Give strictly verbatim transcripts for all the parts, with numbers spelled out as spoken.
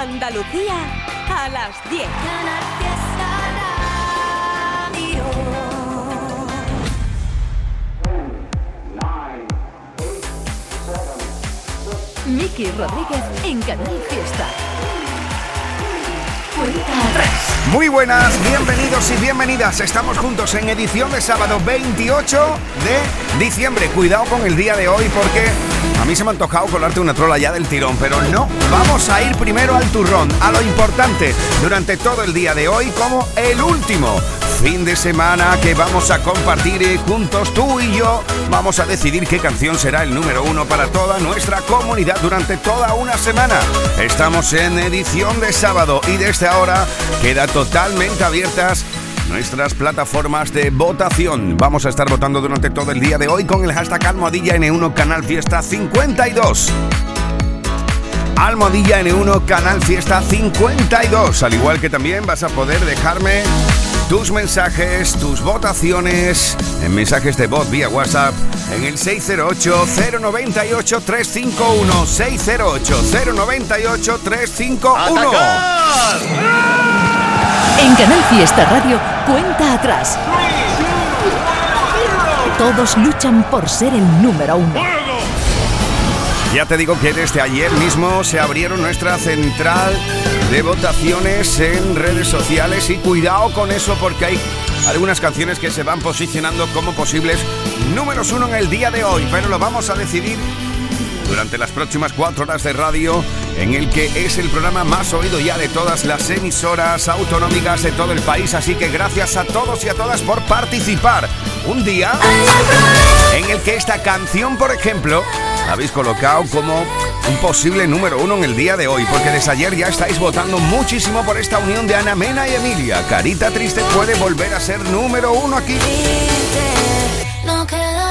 Andalucía a las diez. Miki Rodríguez en Canal Fiesta. Cuenta atrás. Muy buenas, bienvenidos y bienvenidas. Estamos juntos en edición de sábado veintiocho de diciembre. Cuidado con el día de hoy porque a mí se me ha antojado colarte una trola ya del tirón, pero no. Vamos a ir primero al turrón, a lo importante durante todo el día de hoy, como el último fin de semana que vamos a compartir juntos tú y yo. Vamos a decidir qué canción será el número uno para toda nuestra comunidad durante toda una semana. Estamos en edición de sábado y desde ahora queda totalmente abiertas nuestras plataformas de votación. Vamos a estar votando durante todo el día de hoy con el hashtag Almohadilla N uno Canal Fiesta cincuenta y dos. Almohadilla N uno Canal Fiesta cincuenta y dos. Al igual que también vas a poder dejarme tus mensajes, tus votaciones en mensajes de voz vía WhatsApp en el seis cero ocho, cero nueve ocho, tres cinco uno, seis cero ocho, cero nueve ocho, tres cinco uno. En Canal Fiesta Radio, cuenta atrás. Todos luchan por ser el número uno. Ya te digo que desde ayer mismo se abrieron nuestra central de votaciones en redes sociales y cuidado con eso porque hay algunas canciones que se van posicionando como posibles números uno en el día de hoy, pero lo vamos a decidir durante las próximas cuatro horas de radio, en el que es el programa más oído ya de todas las emisoras autonómicas de todo el país. Así que gracias a todos y a todas por participar. Un día en el que esta canción, por ejemplo, habéis colocado como un posible número uno en el día de hoy, porque desde ayer ya estáis votando muchísimo por esta unión de Ana Mena y Emilia. Carita Triste puede volver a ser número uno aquí. No quedará.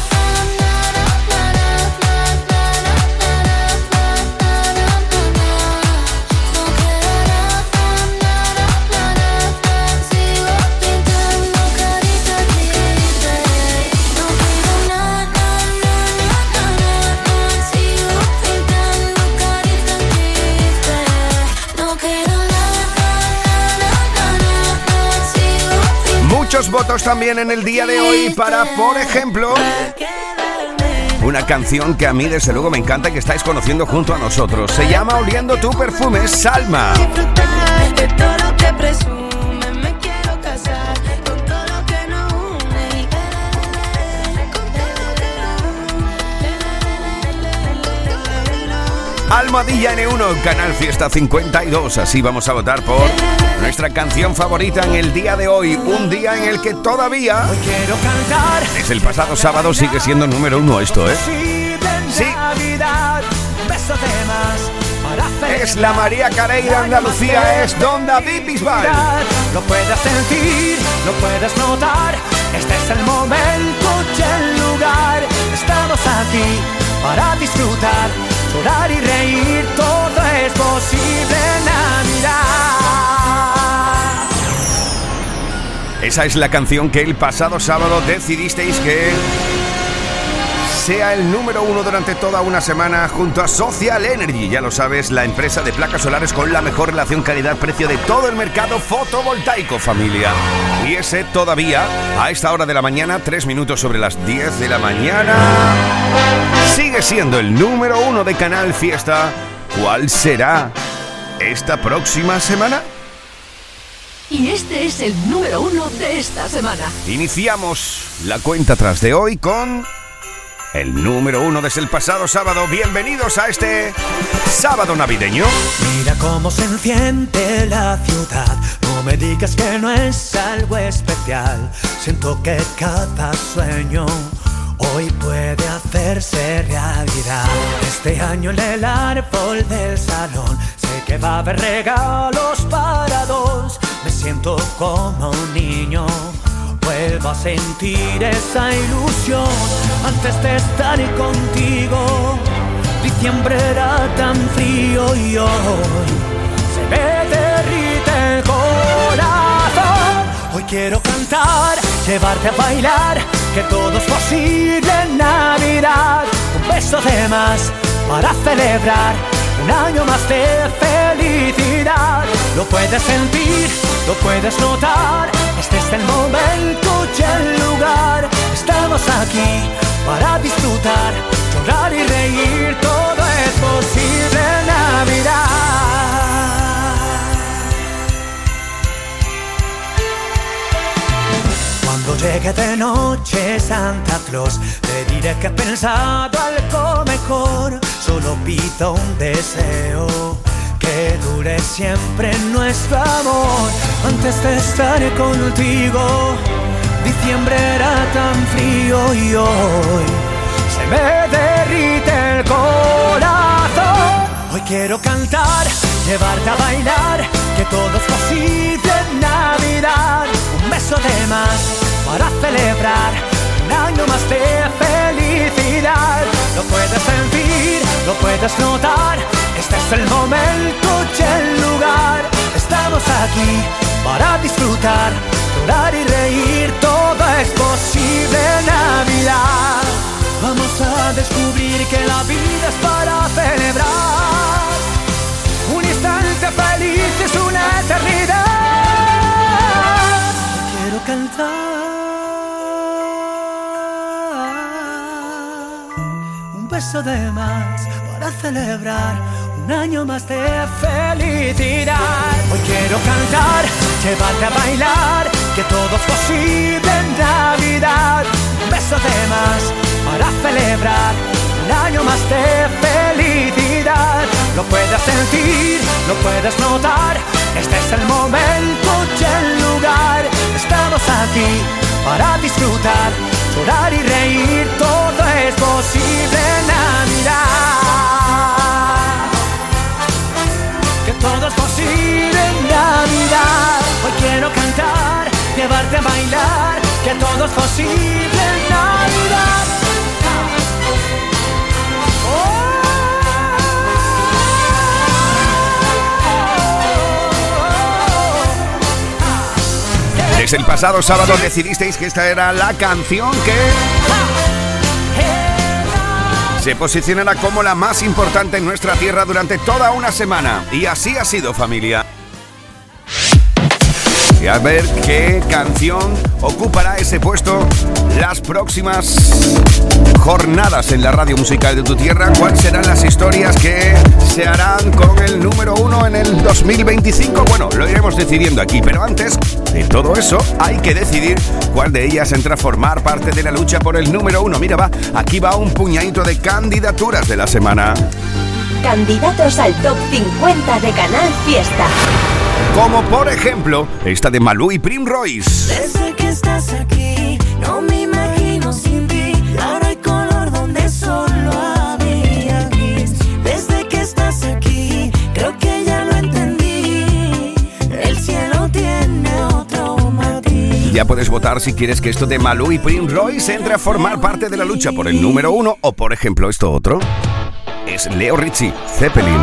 Muchos votos también en el día de hoy para, por ejemplo, una canción que a mí desde luego me encanta y que estáis conociendo junto a nosotros. Se llama Oliendo tu perfume, Salma. Almohadilla N uno, Canal Fiesta cincuenta y dos. Así vamos a votar por nuestra canción favorita en el día de hoy. Un día en el que todavía, desde el pasado sábado, sigue siendo número uno esto, ¿eh? Sí. Es la María Carey de Andalucía, es Don David Bisbal. Lo puedes sentir, lo puedes notar. Este es el momento y el lugar. Estamos aquí para disfrutar, llorar y reír. Todo es posible en Navidad. Esa es la canción que el pasado sábado decidisteis que sea el número uno durante toda una semana junto a Social Energy. Ya lo sabes, la empresa de placas solares con la mejor relación calidad-precio de todo el mercado fotovoltaico, familia. Y ese todavía, a esta hora de la mañana, tres minutos sobre las diez de la mañana, sigue siendo el número uno de Canal Fiesta. ¿Cuál será esta próxima semana? Y este es el número uno de esta semana. Iniciamos la cuenta atrás de hoy con el número uno desde el pasado sábado. Bienvenidos a este sábado navideño. Mira cómo se enciende la ciudad. No me digas que no es algo especial. Siento que cada sueño hoy puede hacerse realidad. Este año en el árbol del salón sé que va a haber regalos para dos. Me siento como un niño, vuelvo a sentir esa ilusión. Antes de estar contigo, diciembre era tan frío y hoy se me derrite el corazón. Hoy quiero cantar, llevarte a bailar, que todo es posible en Navidad. Un beso de más para celebrar un año más de felicidad. Lo puedes sentir, lo puedes notar. Este es el momento y el lugar. Estamos aquí para disfrutar, llorar y reír. Todo es posible en Navidad. Cuando llegue de noche Santa Claus, te diré que he pensado algo mejor. Solo pido un deseo, que dure siempre nuestro amor. Antes de estar contigo, diciembre era tan frío y hoy se me derrite el corazón. Hoy quiero cantar, llevarte a bailar, que todo es posible en Navidad. Un beso de más para celebrar, un año más de felicidad. Lo puedes sentir, lo puedes notar. Este es el momento y el lugar. Estamos aquí para disfrutar, llorar y reír. Todo es posible en Navidad. Vamos a descubrir que la vida es para celebrar. Un instante feliz es una eternidad. Quiero cantar un beso de más para celebrar un año más de felicidad. Hoy quiero cantar, llevarte a bailar, que todo es posible en Navidad. Un beso de más para celebrar un año más de felicidad. Lo puedes sentir, lo puedes notar. Este es el momento y el lugar. Estamos aquí para disfrutar, llorar y reír. Todo es posible en Navidad. Que todo es posible en Navidad. Hoy quiero cantar, llevarte a bailar, que todo es posible en Navidad. Desde el pasado sábado decidisteis que esta era la canción que se posicionará como la más importante en nuestra tierra durante toda una semana. Y así ha sido, familia. Y a ver qué canción ocupará ese puesto las próximas jornadas en la radio musical de tu tierra. ¿Cuáles serán las historias que se harán con el número uno en el dos mil veinticinco? Bueno, lo iremos decidiendo aquí, pero antes de todo eso hay que decidir cuál de ellas entra a formar parte de la lucha por el número uno. Mira, va, aquí va un puñadito de candidaturas de la semana. Candidatos al top cincuenta de Canal Fiesta. Como por ejemplo, esta de Malú y Prim Royce. Desde que estás aquí, no me imagino sin ti. Ahora hay color donde solo había gris. Desde que estás aquí, creo que ya lo entendí. El cielo tiene otro matiz. Ya puedes votar si quieres que esto de Malú y Prim Royce entre a formar parte de la lucha por el número uno. O por ejemplo, esto otro es Leo Richie, Zeppelin.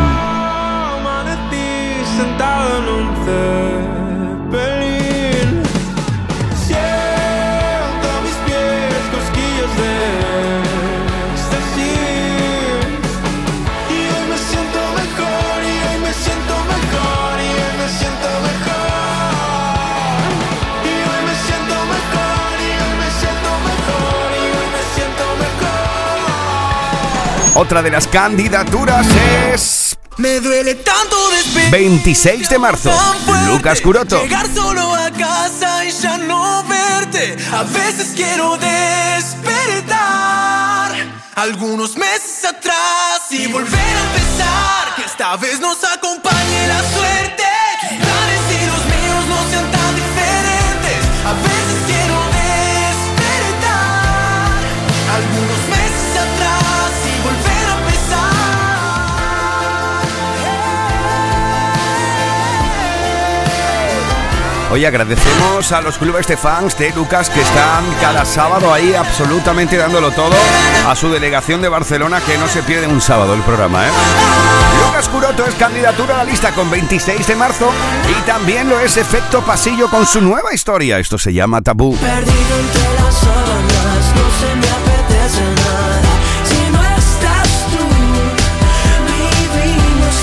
Sentado en un Zeppelin, siento a mis pies cosquillas de éxtasis. Y hoy me siento mejor, y hoy me siento mejor, y hoy me siento mejor. Y hoy me siento mejor, y hoy me siento mejor, y hoy me siento mejor. Otra de las candidaturas es... Me duele tanto despedir. veintiséis de marzo, Lucas Curoto. Llegar solo a casa y ya no verte. A veces quiero despertar algunos meses atrás y volver a empezar. Que esta vez nos acompañe la suerte. Tus planes y los míos no sean tan diferentes. A veces quiero despertar algunos meses atrás y volver a empezar. Hoy agradecemos a los clubes de fans de Lucas que están cada sábado ahí absolutamente dándolo todo. A su delegación de Barcelona que no se pierde un sábado el programa, ¿eh? Lucas Curoto es candidatura a la lista con veintiséis de marzo y también lo es Efecto Pasillo con su nueva historia. Esto se llama Tabú. Perdido entre las sábanas, no se me apetece nada. Si no estás tú, vivimos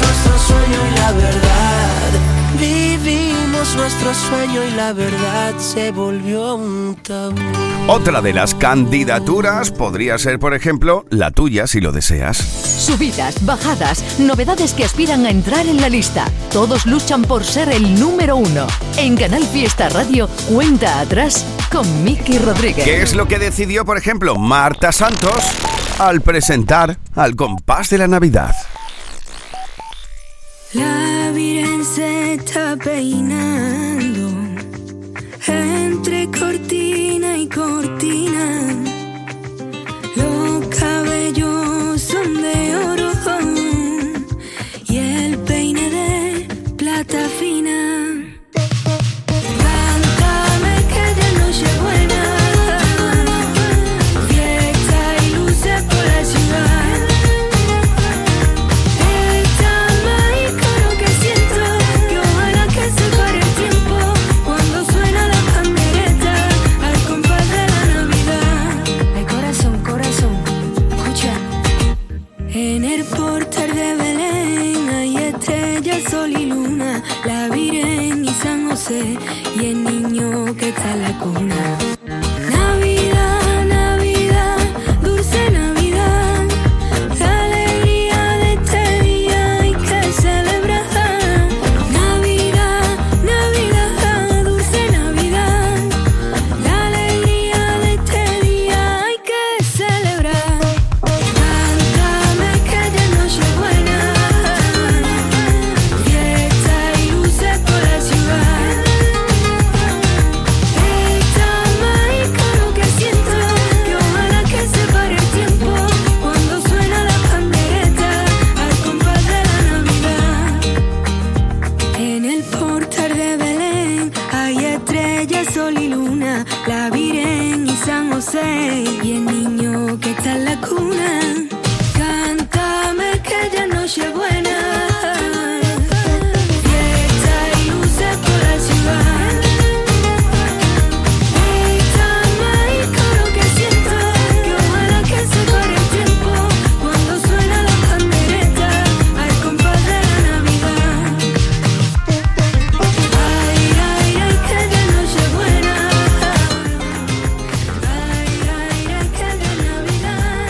nuestro sueño y la verdad se volvió un tabú. Otra de las candidaturas podría ser, por ejemplo, la tuya si lo deseas. Subidas, bajadas, novedades que aspiran a entrar en la lista. Todos luchan por ser el número uno. En Canal Fiesta Radio, cuenta atrás con Miki Rodríguez. ¿Qué es lo que decidió, por ejemplo, Marta Santos al presentar Al compás de la Navidad? La Virgen se está peinando entre cortina y cortina. Los cabellos son de oro y el peine de plata fina. Cántame que ya noche buena, fiesta y luces por la ciudad. Esta mágica lo que siento, que ojalá que se pare el tiempo cuando suena la pandereta al compás de la Navidad. Ay, corazón, corazón, escucha. En el portal de Belén hay estrellas, sol y luna, la Virgen y San José y el niño que está en la cuna. Navidad, Navidad, dulce Navidad, la alegría de este día hay que celebrar. Navidad, Navidad, dulce Navidad, la alegría de este día hay que celebrar. Cántame que ya noche buena, fiesta y luces por la ciudad. Esta mágica lo que siento, que ojalá que se pare el tiempo cuando suena la pandereta al compás de la Navidad. En el portal de Belén hay estrellas, sol y luna, la Virgen y San José y el niño que está en la cuna. Cántame que ya noche buena, fiesta y luces por la ciudad. Esta mágica lo que siento, que ojalá que se pare el tiempo cuando suena la pandereta al compás de la Navidad. Ay, ay, ay, que ya noche buena. Ay, ay, ay, que ya Navidad.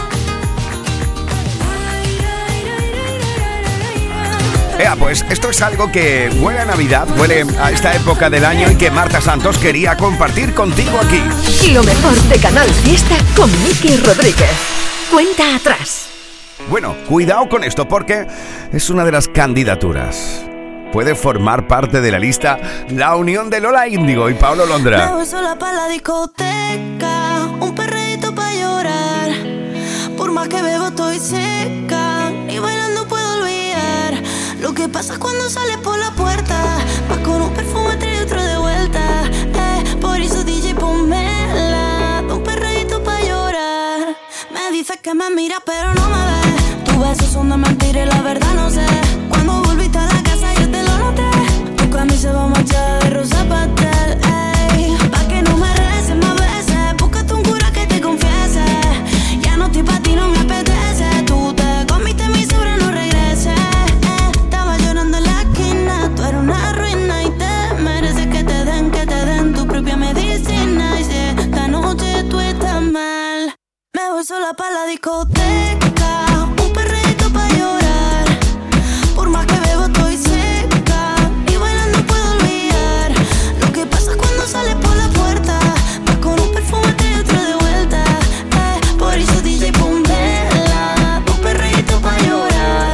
Ay, ay, ay, ay, ay, ay. Ea, pues esto es algo que huele a Navidad, huele a esta época del año y que Marta Santos quería compartir contigo aquí. Y lo mejor de Canal Fiesta con Miki Rodríguez. Cuenta atrás. Bueno, cuidado con esto porque es una de las candidaturas. Puede formar parte de la lista la unión de Lola Índigo y Paulo Me Londra. voy sola pa' la discoteca, un perreíto pa' llorar. Por más que bebo estoy seca, ni bailando puedo olvidar lo que pasa cuando sales por la puerta. Vas con un perfume entre y otro de vuelta. Eh, por eso D J ponmela, un perreíto pa' llorar. Me dices que me miras pero no me ves. Tus besos son de mentira y la verdad no sé. Cuando volviste a la casa yo te lo noté. Tu camisa va manchada de rosa pastel. Ey, pa' que no me reces más veces. Búscate un cura que te confiese. Ya no estoy pa' ti, no me apetece. Tú te comiste mi sobra, no regreses. Eh, estaba llorando en la esquina. Tú eres una ruina y te mereces que te den, que te den tu propia medicina. Y si esta noche tú estás mal, me voy sola pa' la discoteca, un perrito pa' llorar. Por más que bebo estoy seca, y bailando puedo olvidar lo que pasa cuando sales por la puerta. Vas con un perfume entre y otro de vuelta. Eh, por eso D J ponmela, un perrito pa' llorar.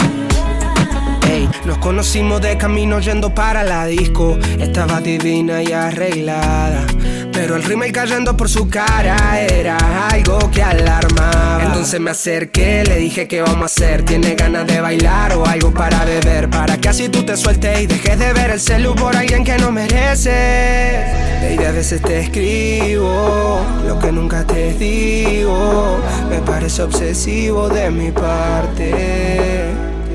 Ey, nos conocimos de camino yendo para la disco. Estaba divina y arreglada, pero el rímel cayendo por su cara era algo que alarmaba. Entonces me acerqué, le dije ¿qué vamos a hacer? ¿Tiene ganas de bailar o algo para beber? Para que así tú te sueltes y dejes de ver el celu por alguien que no merece. Baby, a veces te escribo lo que nunca te digo. Me parece obsesivo de mi parte.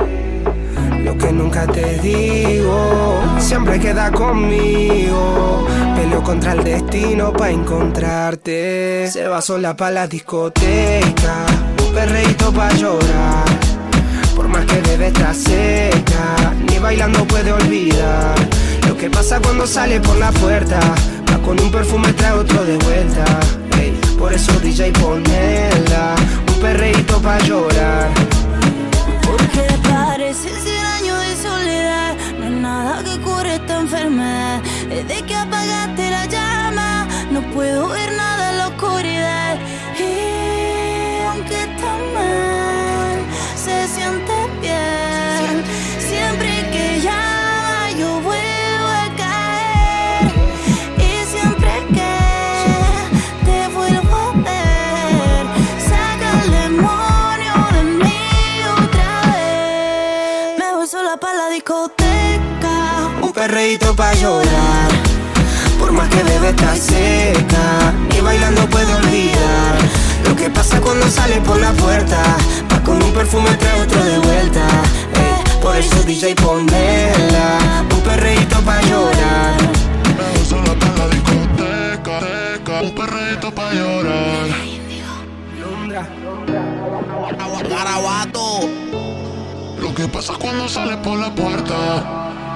Lo que nunca te digo siempre queda conmigo. Peleo contra el destino pa' encontrarte. Se va sola pa' la discoteca, un perreíto pa' llorar. Por más que bebe está seca, ni bailando puede olvidar lo que ¿Qué pasa cuando sale por la puerta? Va con un perfume, trae otro de vuelta. Ey, por eso D J ponela, un perreíto pa' llorar. Porque parece cien años de soledad. No hay nada que cure esta enfermedad. Desde que apagaste la llama, no puedo ver nada en la oscuridad. Y aunque está mal, se siente bien. Siempre que llama yo vuelvo a caer. Y siempre que te vuelvo a ver, saca el demonio de mí otra vez. Me voy sola pa' la discoteca, Un perreíto pa' llorar. Por más que bebe está seca, ni bailando puede olvidar lo que pasa cuando sale por la puerta. Va con un perfume, trae otro de vuelta. Ey, por eso D J ponela, un perreíto pa' llorar. Me voy sola pa' la discoteca, teca, un perrito pa' llorar. Londra. Garabato. Lo que pasa cuando sale por la puerta.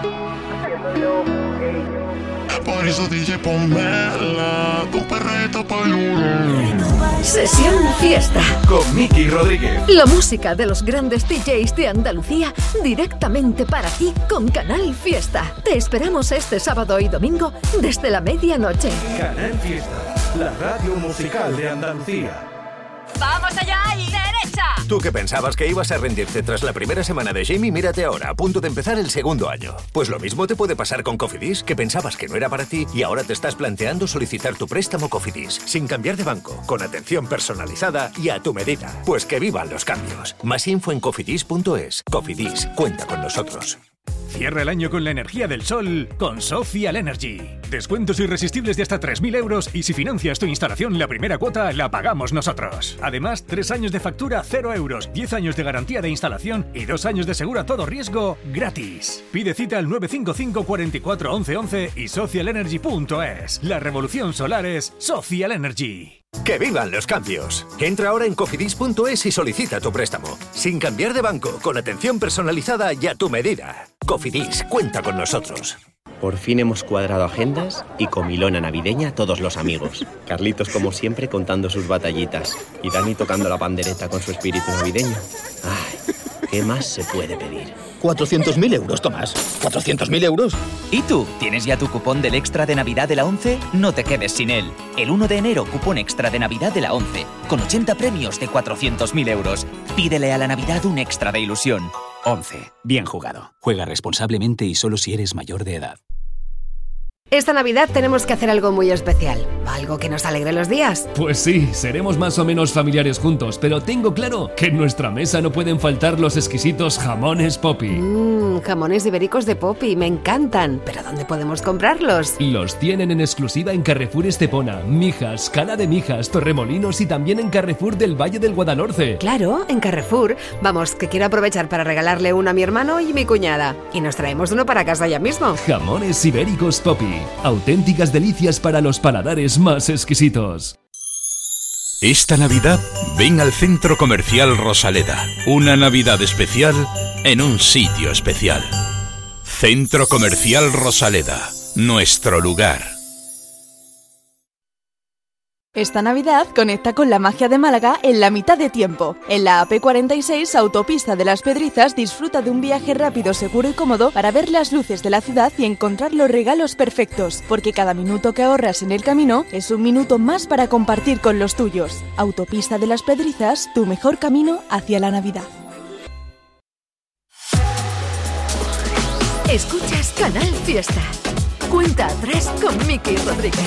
Por eso D J ponmela, un perrito pa' llorar. Sesión Fiesta. Con Miki Rodríguez. La música de los grandes D Js de Andalucía directamente para ti con Canal Fiesta. Te esperamos este sábado y domingo desde la medianoche. Canal Fiesta, la radio musical de Andalucía. ¡Vamos allá y derecha! Tú que pensabas que ibas a rendirte tras la primera semana de Jamie, mírate ahora, a punto de empezar el segundo año. Pues lo mismo te puede pasar con Cofidis, que pensabas que no era para ti y ahora te estás planteando solicitar tu préstamo Cofidis, sin cambiar de banco, con atención personalizada y a tu medida. Pues que vivan los cambios. Más info en cofidis punto es. Cofidis, cuenta con nosotros. Cierra el año con la energía del sol con Social Energy. Descuentos irresistibles de hasta tres mil euros y si financias tu instalación, la primera cuota la pagamos nosotros. Además, tres años de factura cero euros, diez años de garantía de instalación y dos años de seguro a todo riesgo gratis. Pide cita al nueve cinco cinco, cuatro cuatro, once once y social energy punto es. La revolución solar es Social Energy. ¡Que vivan los cambios! Entra ahora en cofidis punto es y solicita tu préstamo. Sin cambiar de banco, con atención personalizada y a tu medida. Cofidis, cuenta con nosotros. Por fin hemos cuadrado agendas y comilona navideña a todos los amigos. Carlitos, como siempre, contando sus batallitas. Y Dani tocando la pandereta con su espíritu navideño. Ay, ¿qué más se puede pedir? cuatrocientos mil euros, Tomás. ¿cuatrocientos mil euros? ¿Y tú? ¿Tienes ya tu cupón del extra de Navidad de la ONCE? No te quedes sin él. El uno de enero, cupón extra de Navidad de la ONCE, con ochenta premios de cuatrocientos mil euros. Pídele a la Navidad un extra de ilusión. ONCE. Bien jugado. Juega responsablemente y solo si eres mayor de edad. Esta Navidad tenemos que hacer algo muy especial. Algo que nos alegre los días. Pues sí, seremos más o menos familiares juntos, pero tengo claro que en nuestra mesa no pueden faltar los exquisitos jamones Poppy. Mmm, jamones ibéricos de Poppy, me encantan. ¿Pero dónde podemos comprarlos? Los tienen en exclusiva en Carrefour Estepona, Mijas, Cala de Mijas, Torremolinos y también en Carrefour del Valle del Guadalhorce. Claro, en Carrefour. Vamos, que quiero aprovechar para regalarle uno a mi hermano y mi cuñada. Y nos traemos uno para casa ya mismo. Jamones ibéricos Poppy. Auténticas delicias para los paladares más exquisitos. Esta Navidad ven al Centro Comercial Rosaleda. Una Navidad especial en un sitio especial. Centro Comercial Rosaleda, nuestro lugar. Esta Navidad conecta con la magia de Málaga en la mitad de tiempo. En la A P cuarenta y seis, Autopista de las Pedrizas, disfruta de un viaje rápido, seguro y cómodo para ver las luces de la ciudad y encontrar los regalos perfectos, porque cada minuto que ahorras en el camino es un minuto más para compartir con los tuyos. Autopista de las Pedrizas, tu mejor camino hacia la Navidad. Escuchas Canal Fiesta. Cuenta atrás con Miki Rodríguez.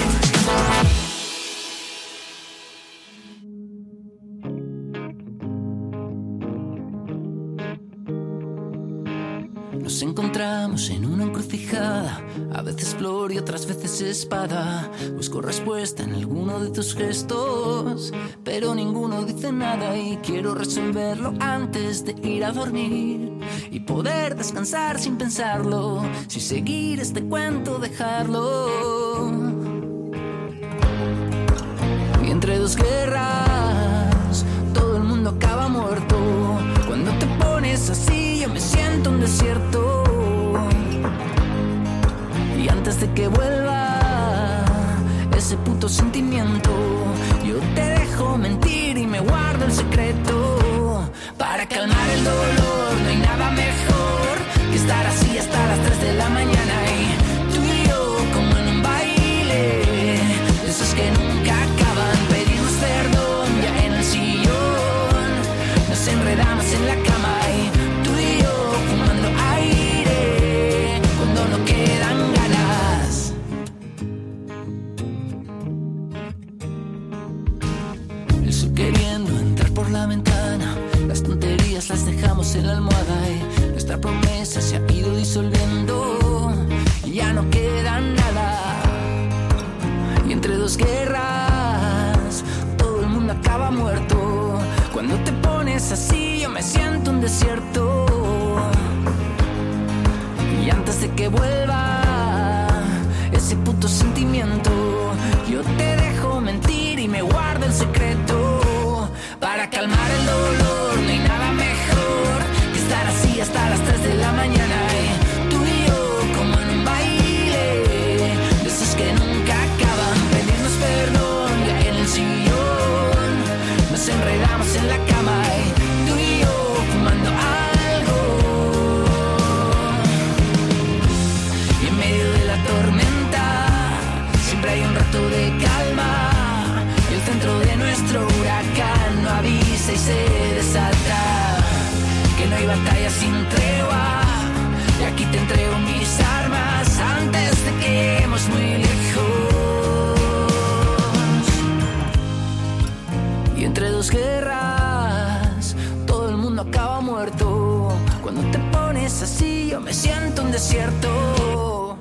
Nos encontramos en una encrucijada, a veces flor y otras veces espada. Busco respuesta en alguno de tus gestos, pero ninguno dice nada y quiero resolverlo antes de ir a dormir y poder descansar sin pensarlo, si seguir este cuento dejarlo. Y entre dos guerras todo el mundo acaba muerto. Cuando te pones así yo me siento un desierto. Ya sentimiento. Yo te dejo mentir y me guardo el secreto. Para calmar el dolor no hay nada mejor que estar así hasta las tres de la mañana. Y tú y yo como en un baile, esos que nunca acaban. Pedimos perdón ya en el sillón, nos enredamos en la cama. Y tú y yo fumando aire cuando no quedan ganas. El sol queriendo entrar por la ventana, las tonterías las dejamos en la almohada y nuestra promesa se ha ido disolviendo y ya no queda nada. Y entre dos guerras todo el mundo acaba muerto. Cuando te pones así yo me siento un desierto. Y antes de que vuelva ese puto sentimiento, yo te dejo mentir y me guardo el secreto. Para calmar el dolor no hay nada mejor que estar así hasta las tres de la mañana. Y tú y yo como en un baile, de esos que nunca acaban. Pedirnos perdón ya en el sillón, nos enredamos en la cama. Y tú y yo fumando algo. Y en medio de la tormenta siempre hay un rato de calma. Y el centro de nuestro huracán no avisa y se desata. Que no hay batalla sin tregua. Y aquí te entrego mis armas antes de que lleguemos muy lejos. Y entre dos guerras todo el mundo acaba muerto. Cuando te pones así yo me siento un desierto.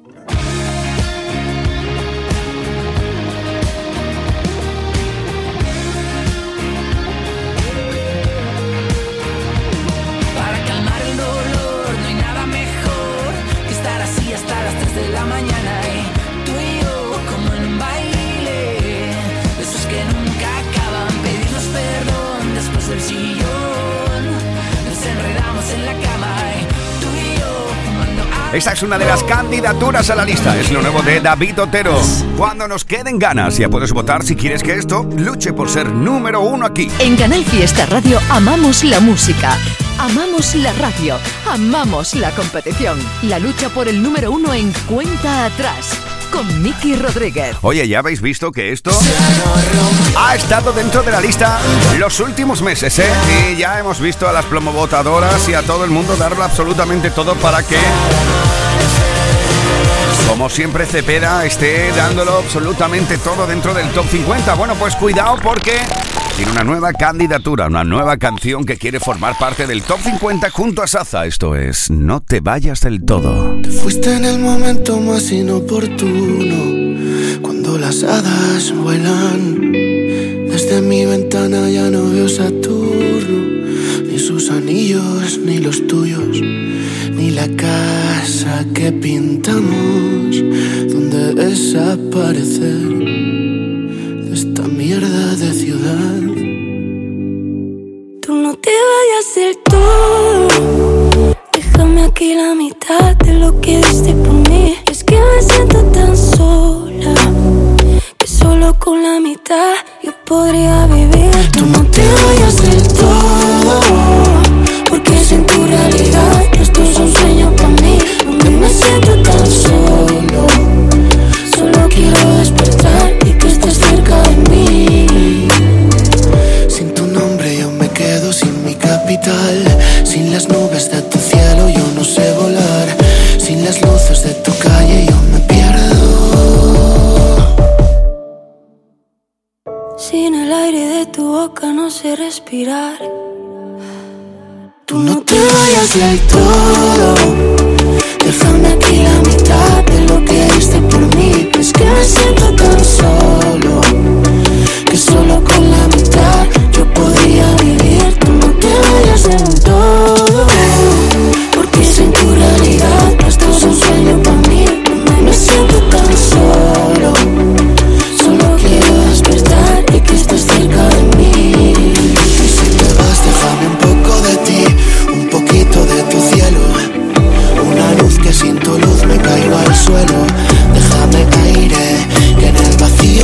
Hasta las tres de la mañana y tú y yo como en un baile, esos que nunca acaban. Pedirnos perdón después del sillón, nos enredamos en la cama y tú y yo fumando algo. Esta es una de las candidaturas a la lista. Es lo nuevo de David Otero. Cuando nos queden ganas, ya puedes votar si quieres que esto luche por ser número uno aquí. En Canal Fiesta Radio amamos la música, amamos la radio, amamos la competición. La lucha por el número uno en Cuenta Atrás con Miki Rodríguez. Oye, ya habéis visto que esto ha estado dentro de la lista los últimos meses, ¿eh? Y ya hemos visto a las plomobotadoras y a todo el mundo darlo absolutamente todo para que, como siempre, Cepeda esté dándolo absolutamente todo dentro del top cincuenta. Bueno, pues cuidado porque tiene una nueva candidatura, una nueva canción que quiere formar parte del top cincuenta junto a Saza. Esto es No te vayas del todo. Te fuiste en el momento más inoportuno, cuando las hadas vuelan. Desde mi ventana ya no veo Saturno, ni sus anillos, ni los tuyos, ni la casa que pintamos, donde desaparecer de esta mierda de ciudad. Tú no te vayas del todo, déjame aquí la mitad de lo que diste por mí. Es que me siento tan sola, que solo con la mitad yo podría vivir. Tú no te vayas del todo, porque sin tu realidad esto es un sueño para mí. Donde me siento tan solo, solo quiero despertar y que estés cerca de mí. Sin tu nombre yo me quedo sin mi capital, sin las nubes de tu cielo yo no sé volar, sin las luces de tu calle yo me pierdo. Sin el aire de tu boca no sé respirar. Tú no te vayas del todo, déjame aquí la mitad de lo que diste por mí. Es que me siento tan solo, que solo con la mitad yo podría vivir. Tú no te vayas del todo, porque sin tu realidad esto es un sueño para mí. Me siento tan solo, solo quiero despertar y que estés cerca de mí. Y si te vas déjame un poco de ti, un poquito de tu cielo, una luz que sin tu luz me caigo al suelo. Déjame aire, que en el vacío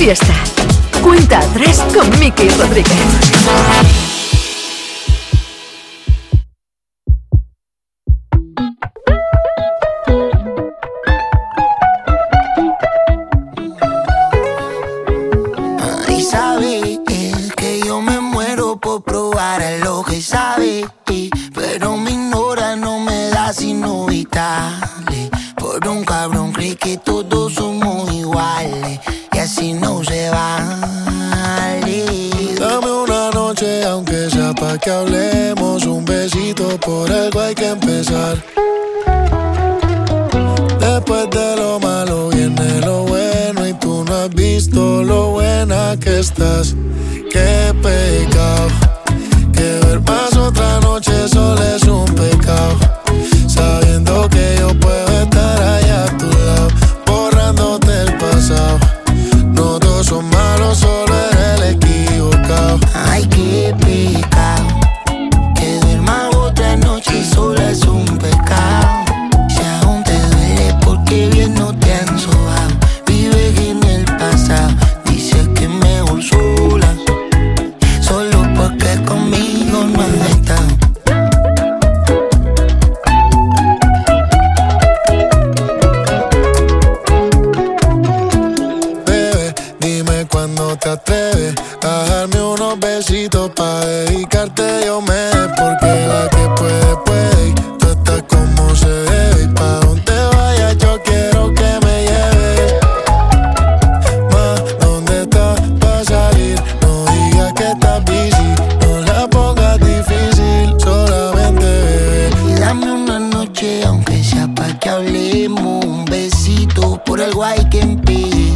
Fiesta. Cuenta atrás con Miki Rodríguez. Y sabe que yo me muero por probar a lo que sabe, pero me ignora, no me da sino vitarle. Por un cabrón cree que todos somos iguales y así no se vale. Dame una noche aunque sea pa' que hablemos, un besito, por algo hay que empezar. Después de lo malo viene lo bueno y tú no has visto lo buena que estás. Qué pecado, que ver más otra noche solo es un pecado. Sabiendo que yo puedo estar allá a tu lado, borrándote el pasado. No todos son malos, solo eres el equivocado. Ay, qué pecado, que ver más otra noche solo es un pecado. Si aún te duele porque bien no te han sobado, vives en el pasado, dices que mejor sola, solo porque conmigo no has estado. Bebé, dime cuándo te atreves a darme unos besitos pa' dedicarte yo me dé, porque la que puede, puede y tú estás como se debe. Y pa' donde vayas yo quiero que me lleves. Ma, ¿dónde estás pa' salir? No digas que estás busy, no la pongas difícil, solamente bebé. Y dame una noche aunque sea pa' que hablemos, un besito, por algo hay que empezar.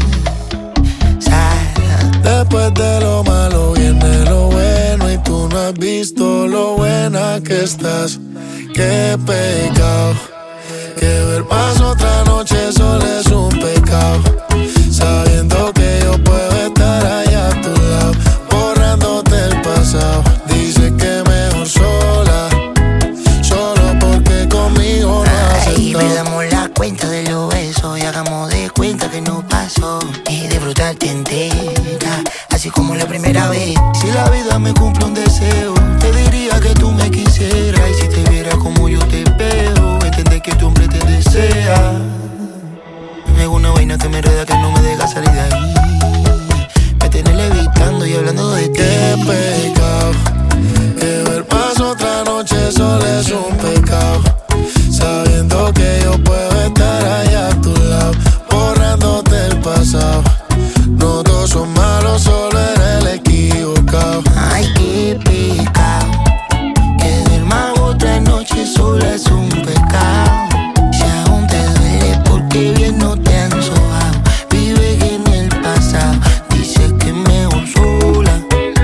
Después de lo malo viene lo bueno y tú no has visto lo buena que estás. Qué pecado, que ver más otra noche solo es un pecado. Sabiendo que yo puedo estar allá a tu lado, borrándote el pasado. Dice que mejor sola, solo porque conmigo no has Ay, estado. perdamos la cuenta de los besos y hagamos de cuenta que no pasó. Y disfrutarte entera, así como la primera vez. Si la vida me cumple un deseo, te diría que tú me quisieras. Y si te viera como yo te veo, entender que tu hombre te desea. Me hago una vaina que me enreda, que no me deja salir de ahí. Me tenés levitando y hablando de ti. Qué pecado, que ver más otra noche solo es un pecado. Sabiendo que yo puedo estar allá a tu lado, borrándote el pasado. No todos son malos, solo eres el equivocado. Ay, qué pecado, que ver más otra noche solo es un pecado. Si aún te duele porque bien no te han sobado, vives en el pasado, dices que mejor sola.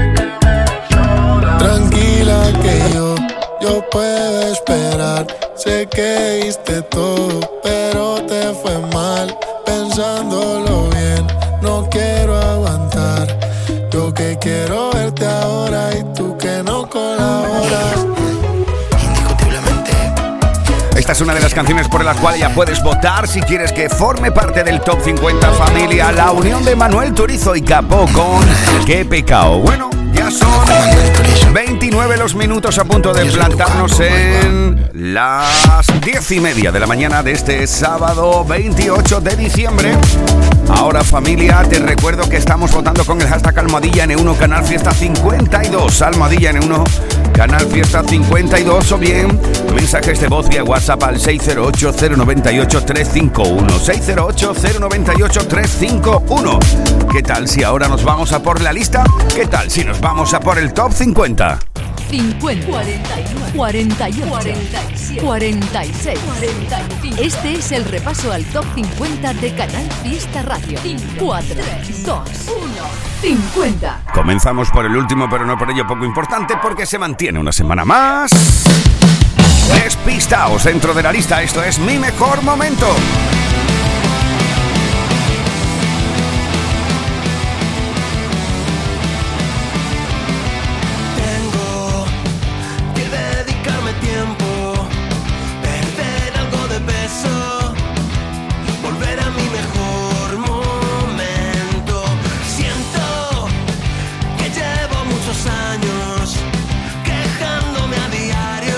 Tranquila que yo, yo puedo esperar. Sé que diste todo, pero te fue mal. Pensándolo bien, no quiero aguantar. Yo que quiero verte ahora y tú que no colaboras. Esta es una de las canciones por las cuales ya puedes votar si quieres que forme parte del Top cincuenta, familia. La unión de Manuel Turizo y Capó con Qué pecado. Bueno, ya son veintinueve los minutos, a punto de plantarnos en las diez y media de la mañana de este sábado veintiocho de diciembre. Ahora, familia, te recuerdo que estamos votando con el hashtag Almohadilla N uno Canal Fiesta cincuenta y dos. Almohadilla N uno Canal Fiesta cincuenta y dos, o bien mensajes de voz vía WhatsApp al seis cero ocho, cero nueve ocho, tres cinco uno. seis cero ocho, cero nueve ocho, tres cinco uno. ¿Qué tal si ahora nos vamos a por la lista? ¿Qué tal si nos vamos a por el Top cincuenta? cincuenta, cuarenta y nueve, cuarenta y ocho, cuarenta y siete, cuarenta y seis, cuarenta y cinco. Este es el repaso al Top cincuenta de Canal Fiesta Radio. cuatro, dos, uno, cincuenta. Comenzamos por el último, pero no por ello poco importante, porque se mantiene una semana más. Despistaos dentro de la lista. Esto es Mi Mejor Momento. años quejándome a diario.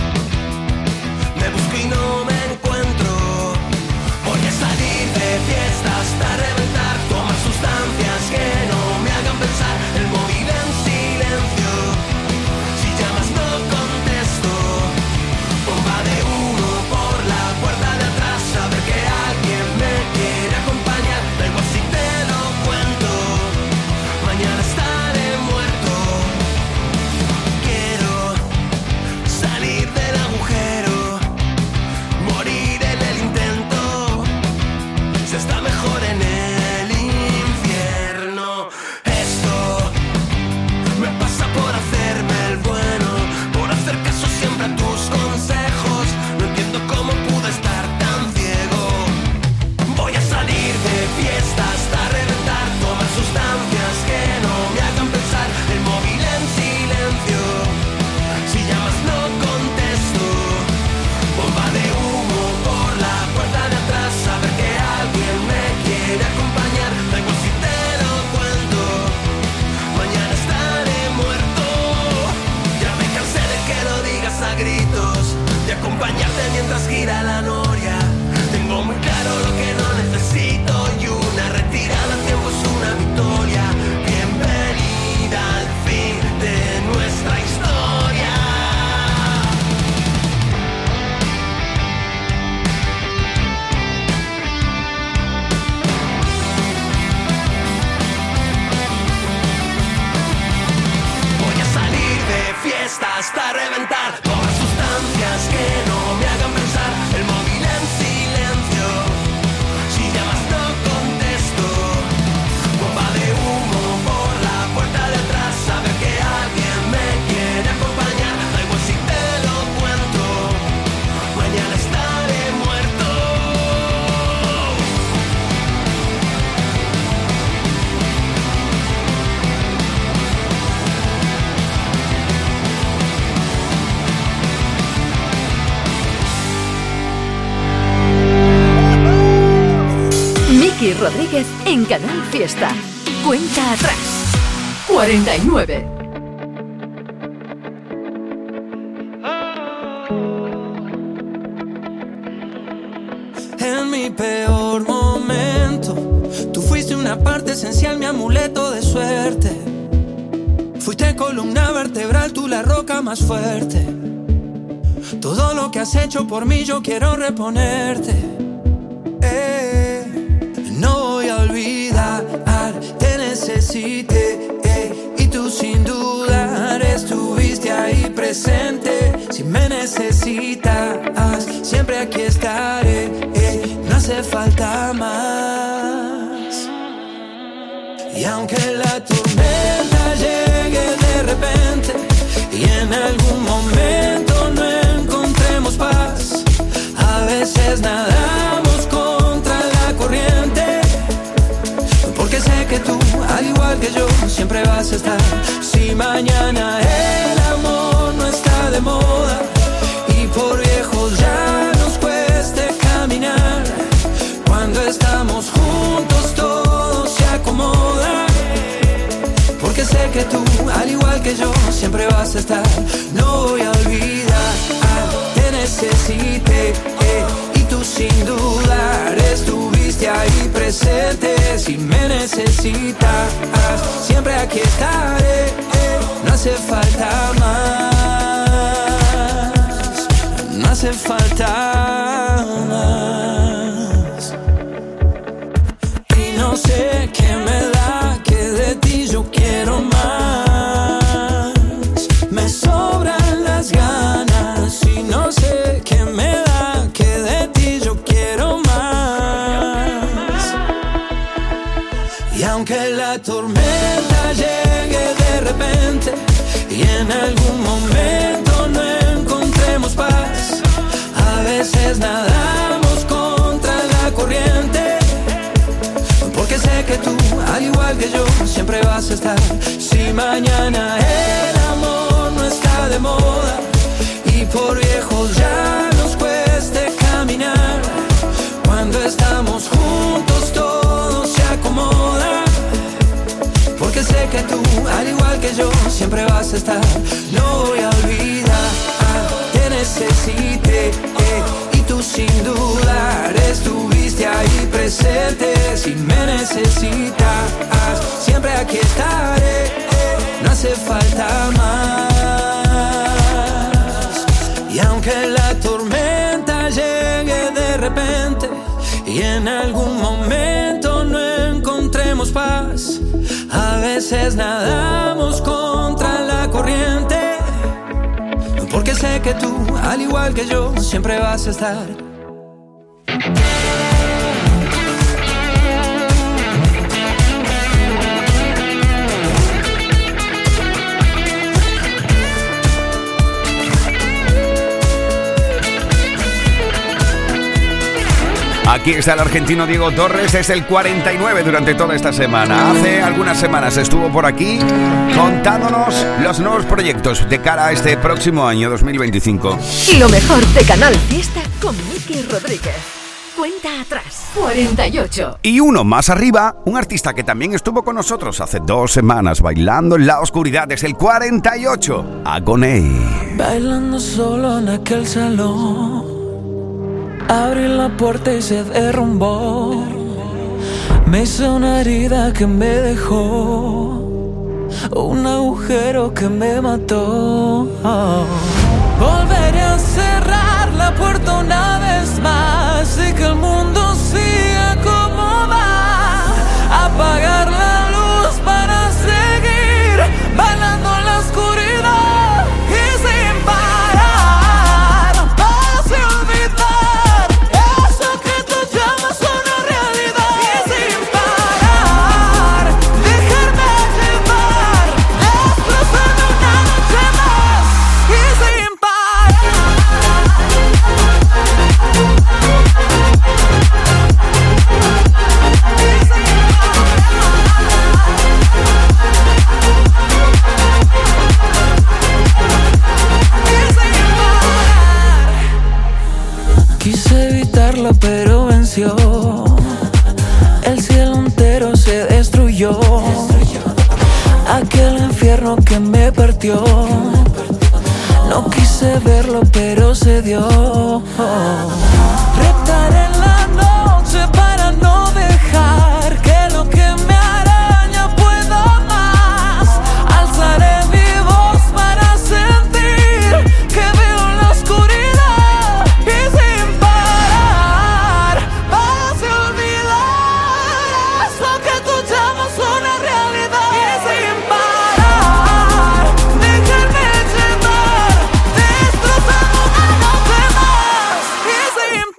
Me busco y no me encuentro. Voy a salir de fiesta hasta reventar, tomar sustancias que no me hagan pensar, el móvil en silencio. Si llamas no contesto. Bomba de humo por la puerta de atrás, saber que alguien me quiere acompañar. Da igual si te lo cuento, mañana estaré muerto. Quiero salir del agujero, morir en el intento. Se está mejor en el infierno. Esto me pasa por hacerme el bueno, por hacer caso siempre a tus consejos. No entiendo cómo pude estar tan ciego. Voy a salir de fiesta hasta reventar, tomar sustancias que no me hagan pensar, el móvil en silencio. Si llamas no contesto. Bomba de humo por la puerta de atrás, saber que alguien me quiere acompañar. Da igual si te lo cuento, mañana estaré muerto. Ya me cansé de que lo digas a gritos, de acompañarte mientras gira la noria. Tengo muy claro lo que no necesito y una retirada a tiempo es una victoria. Bienvenida al fin de nuestra historia. Voy a salir de fiesta hasta reventar, tomar sustancias que no me hagan pensar, el móvil en silencio. Si llamas no contesto. Bomba de humo por la puerta de atrás, saber que alguien me quiere acompañar. Da igual si te lo cuento, mañana estaré muerto. Miki Rodríguez en Canal Fiesta. Cuenta atrás. cuarenta y nueve. En mi peor momento, tú fuiste una parte esencial, mi amuleto de suerte. Fuiste columna vertebral, tú la roca más fuerte. Todo lo que has hecho por mí yo quiero reponerte. Eh, no voy a olvidar, te necesité, eh, y tú sin dudar estuviste ahí presente. Si me necesitas, siempre aquí estaré, eh, no hace falta más. Y aunque la tormenta llegue de repente y en algún momento no encontremos paz, a veces nadamos contra la corriente, porque sé que tú, al igual que yo, siempre vas a estar. Si mañana el amor no está de moda y por viejos ya nos cueste caminar, cuando estamos juntos todo se acomoda, porque sé que tú, al igual que yo, siempre vas a estar. No voy a olvidar, te necesité, eh, y tú sin dudar estuviste ahí presente. Si me necesitas, siempre aquí estaré, eh, no hace falta más, no hace falta más. Y no sé qué me da, que de ti yo quiero más. Me sobran las ganas y no sé qué me da, que de ti yo quiero más. Y aunque la tormenta llegue de repente y en algún momento no encontremos paz, a veces nadamos contra la corriente, porque sé que tú, al igual que yo, siempre vas a estar. Si mañana el amor no está de moda y por viejos ya nos cueste caminar, cuando estamos juntos todo se acomoda, porque sé que tú, al igual que yo, siempre vas a estar. No voy a olvidar que necesité, eh, y tú sin dudar estuviste ahí presente. Si me necesitas, siempre aquí estaré, eh, no hace falta más. Y aunque la tormenta llegue de repente y en algún momento no encontremos paz, a veces nadamos contra la corriente, porque sé que tú, al igual que yo, siempre vas a estar. Aquí está el argentino Diego Torres, es el cuarenta y nueve durante toda esta semana. Hace algunas semanas estuvo por aquí contándonos los nuevos proyectos de cara a este próximo año dos mil veinticinco. Y lo mejor de Canal Fiesta con Miki Rodríguez. Cuenta atrás. cuarenta y ocho. Y uno más arriba, un artista que también estuvo con nosotros hace dos semanas bailando en la oscuridad, es el cuarenta y ocho. Agoney. Bailando solo en aquel salón, abrí la puerta y se derrumbó. Me hice una herida que me dejó un agujero que me mató. Volveré a cerrar la puerta una vez más y que el mundo siga como va. Apagar la luz para seguir bailando en la oscuridad y sin parar. Vas a olvidar eso que tú llamas una realidad y sin parar. Dejarme llevar, destrozando una noche más y sin quise evitarlo pero venció. El cielo entero se destruyó. Aquel infierno que me partió. No quise verlo pero se dio. Reptaré la noche para no dejar que lo que me araña pueda más. Alzaré mi voz para sentir que veo la oscuridad y sin parar. Vas a olvidar eso que tú llamas una realidad y sin parar. Dejarme llevar, destrozando una noche más y sin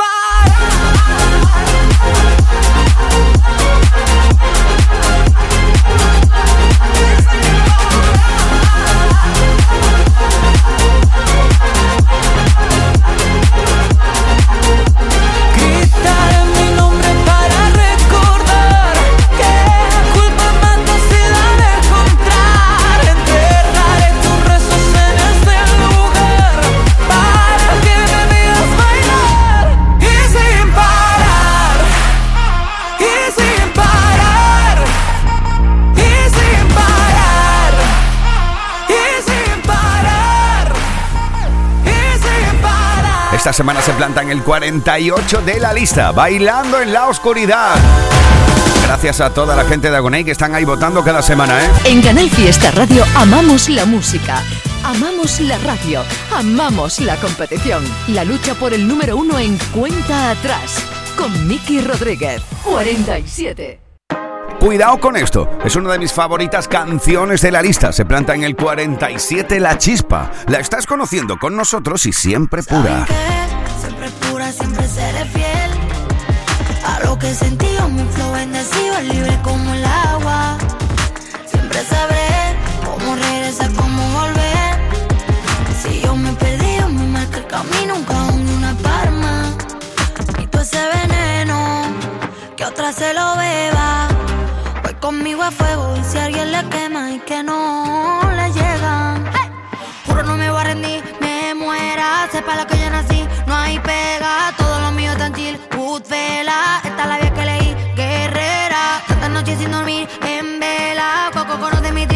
gritaré mi nombre para recordar que la culpa mata si la de encontrar. Enterraré tus rezos en este lugar para que me veas bailar y sin parar, y sin parar, y sin parar, y sin parar, y sin parar. Esta semana se planta en el cuarenta y ocho de la lista, bailando en la oscuridad. Gracias a toda la gente de Agoney que están ahí votando cada semana, ¿eh? En Canal Fiesta Radio amamos la música, amamos la radio, amamos la competición. La lucha por el número uno en Cuenta Atrás con Miki Rodríguez. cuarenta y siete. Cuidado con esto, es una de mis favoritas canciones de la lista. Se planta en el cuarenta y siete, La Chispa. La estás conociendo con nosotros y siempre pura. Siempre pura, siempre seré fiel a lo que sentí, mi flow bendecido, libre como el agua. Siempre sabré cómo regresar, cómo volver. Si yo me perdí, yo me marca el camino, un cajón y una palma. Y todo ese veneno que otra se lo beba. Voy conmigo a fuego y si alguien le quema y que no le llega. Hey. Juro no me voy a rendir, me muera. Sepa la que yo nací, no hay pega. Todo lo mío tan chill, Goodfella. Esta es la vida que leí, guerrera. Tantas noches sin dormir en vela. Coco conoce mi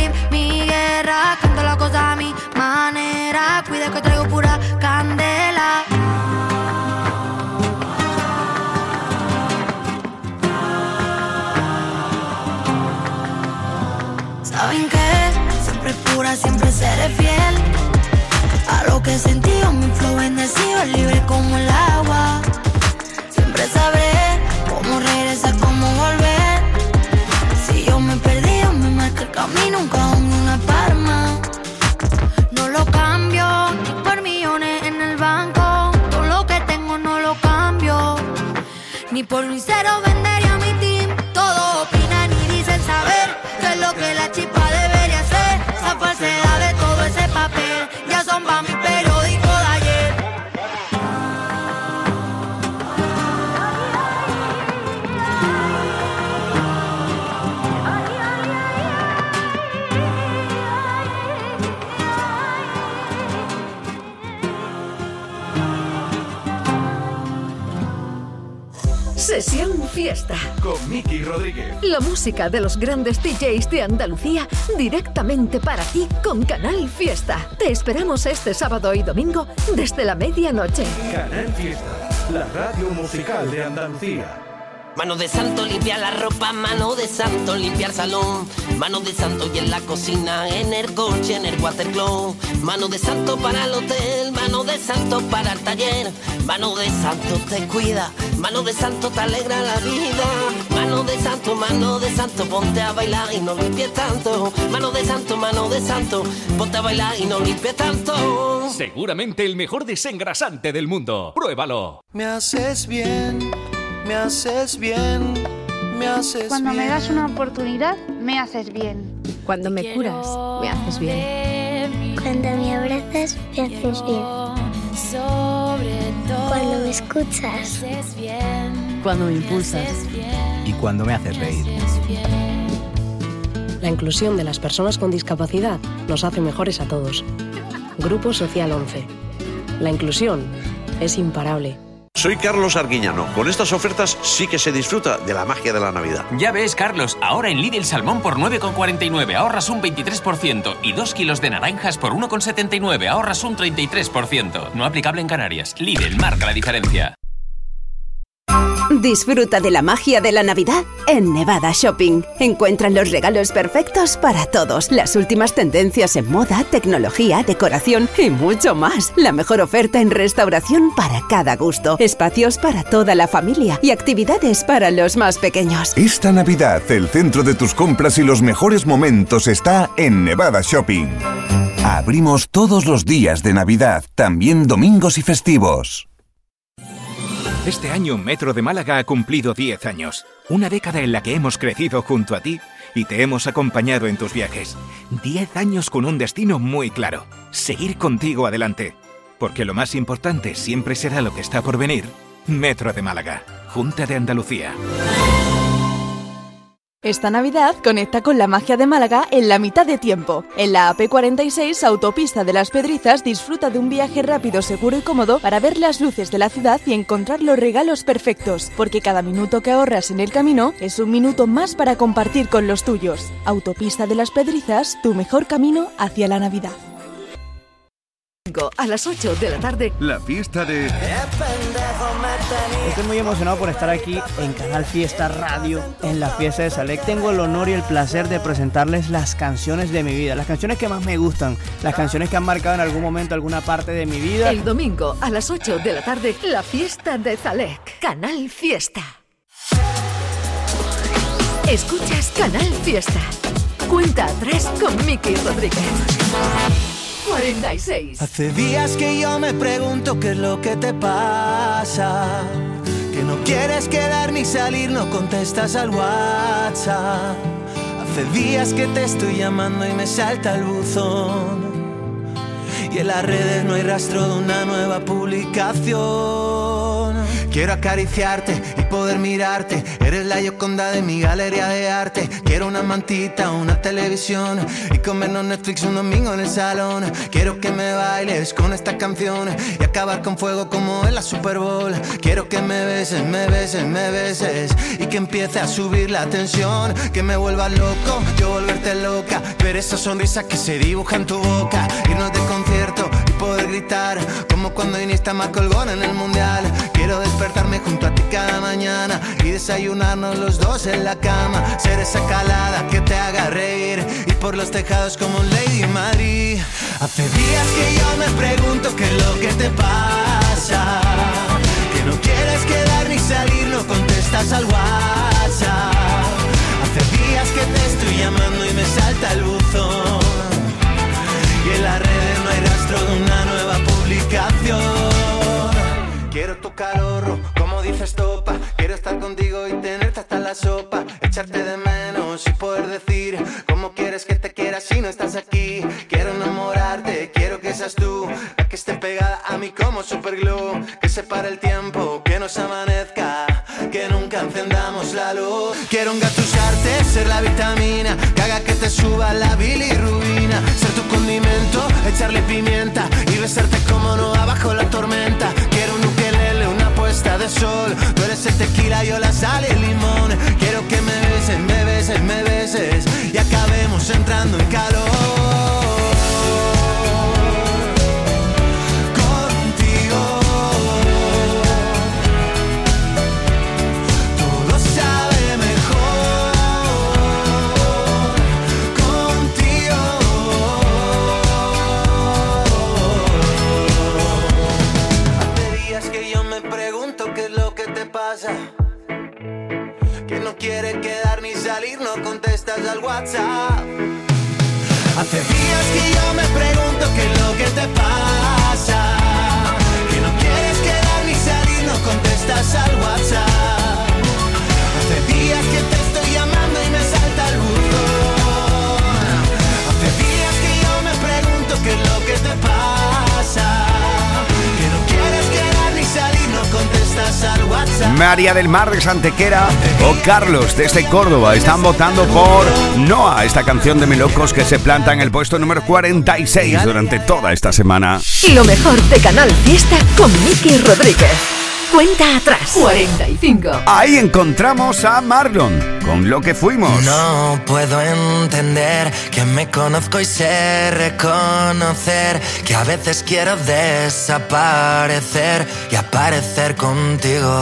para siempre seré fiel a lo que sentí, mi flow bendecido, libre como el agua. Siempre sabré cómo regresar, cómo volver. Si yo me perdí, yo me marca el camino, un cajón y una palma. No lo cambio, ni por millones en el banco. Todo lo que tengo no lo cambio, ni por mi cero vendería mi team. Todos opinan y dicen saber qué es lo que la chispa debería ser. Esa falsedad de todo ese papel ya son pa' mi periódico de ayer. Sesión Fiesta. Con Miki Rodríguez. La música de los grandes D Js de Andalucía directamente para ti con Canal Fiesta. Te esperamos este sábado y domingo desde la medianoche. Canal Fiesta, la radio musical de Andalucía. Mano de santo limpiar la ropa, mano de santo limpiar salón, mano de santo y en la cocina, en el coche, en el watercloak, mano de santo para el hotel, mano de santo para el taller, mano de santo te cuida, mano de santo te alegra la vida, mano de santo, mano de santo, ponte a bailar y no limpies tanto, mano de santo, mano de santo, ponte a bailar y no limpies tanto. Seguramente el mejor desengrasante del mundo. Pruébalo. Me haces bien, me haces bien, me haces Cuando bien. me das una oportunidad, me haces bien. Cuando me curas, me haces bien. Cuando me abrazas, me haces bien. Cuando me escuchas. Cuando me impulsas. Y cuando me haces reír. La inclusión de las personas con discapacidad nos hace mejores a todos. Grupo Social once. La inclusión es imparable. Soy Carlos Arguiñano. Con estas ofertas sí que se disfruta de la magia de la Navidad. Ya ves, Carlos, ahora en Lidl salmón por nueve con cuarenta y nueve ahorras un veintitrés por ciento y dos kilos de naranjas por uno con setenta y nueve ahorras un treinta y tres por ciento. No aplicable en Canarias. Lidl marca la diferencia. Disfruta de la magia de la Navidad en Nevada Shopping. Encuentran los regalos perfectos para todos. Las últimas tendencias en moda, tecnología, decoración y mucho más. La mejor oferta en restauración para cada gusto. Espacios para toda la familia y actividades para los más pequeños. Esta Navidad, el centro de tus compras y los mejores momentos está en Nevada Shopping. Abrimos todos los días de Navidad, también domingos y festivos. Este año Metro de Málaga ha cumplido diez años. Una década en la que hemos crecido junto a ti y te hemos acompañado en tus viajes. diez años con un destino muy claro. Seguir contigo adelante. Porque lo más importante siempre será lo que está por venir. Metro de Málaga. Junta de Andalucía. Esta Navidad conecta con la magia de Málaga en la mitad de tiempo. En la A P cuarenta y seis, Autopista de las Pedrizas, disfruta de un viaje rápido, seguro y cómodo para ver las luces de la ciudad y encontrar los regalos perfectos, porque cada minuto que ahorras en el camino es un minuto más para compartir con los tuyos. Autopista de las Pedrizas, tu mejor camino hacia la Navidad. A las ocho de la tarde, la fiesta de... Estoy muy emocionado por estar aquí en Canal Fiesta Radio, en la fiesta de Salek. Tengo el honor y el placer de presentarles las canciones de mi vida, las canciones que más me gustan, las canciones que han marcado en algún momento alguna parte de mi vida. El domingo a las ocho de la tarde, la fiesta de Salek. Canal Fiesta. Escuchas Canal Fiesta. Cuenta atrás con Miki Rodríguez. cuarenta y seis. Hace días que yo me pregunto qué es lo que te pasa, que no quieres quedar ni salir, no contestas al WhatsApp. Hace días que te estoy llamando y me salta el buzón, y en las redes no hay rastro de una nueva publicación. Quiero acariciarte y poder mirarte, eres la Gioconda de mi galería de arte. Quiero una mantita, una televisión y comernos Netflix un domingo en el salón. Quiero que me bailes con esta canción y acabar con fuego como en la Super Bowl. Quiero que me beses, me beses, me beses y que empiece a subir la tensión, que me vuelvas loco, yo volverte loca, ver esa sonrisa que se dibuja en tu boca, irnos de concierto y poder gritar, como cuando Iniesta marcó el gol en el Mundial. Quiero despertarme junto a ti cada mañana y desayunarnos los dos en la cama. Ser esa calada que te haga reír y por los tejados como un Lady Madrid. Hace días que yo me pregunto qué es lo que te pasa, que no quieres quedar ni salir, no contestas al WhatsApp. Hace días que te estoy llamando y me salta el buzón, y en las redes no hay rastro de una nueva publicación. Quiero tu calor, como dices topa, quiero estar contigo y tenerte hasta la sopa, echarte de menos y poder decir cómo quieres que te quiera si no estás aquí. Quiero enamorarte, quiero que seas tú la que esté pegada a mí como superglue, que separe el tiempo, que nos amanezca, que nunca encendamos la luz. Quiero engatusarte, ser la vitamina que haga que te suba la bilirrubina, ser tu condimento, echarle pimienta y besarte como no abajo la tormenta. Quiero un ukelele, una puesta de sol, tú eres el tequila, yo la sal y el limón. Quiero que me beses, me beses, me beses y acabemos entrando en calor. Que no quiere quedar ni salir, no contestas al WhatsApp. Hace días que yo me pregunto qué es lo que te pasa, que no quieres quedar ni salir, no contestas al WhatsApp. Hace días que te estoy llamando y me salta el buzón. Hace días que yo me pregunto qué es lo que te pasa, que no quieres quedar ni salir, no contestas al WhatsApp. María del Mar de Santequera o Carlos desde Córdoba están votando por Noa, esta canción de Melocos que se planta en el puesto número cuarenta y seis durante toda esta semana. Y lo mejor de Canal Fiesta con Miki Rodríguez. Cuenta atrás. cuarenta y cinco. Ahí encontramos a Marlon con Lo que fuimos. No puedo entender que me conozco y sé reconocer que a veces quiero desaparecer y aparecer contigo.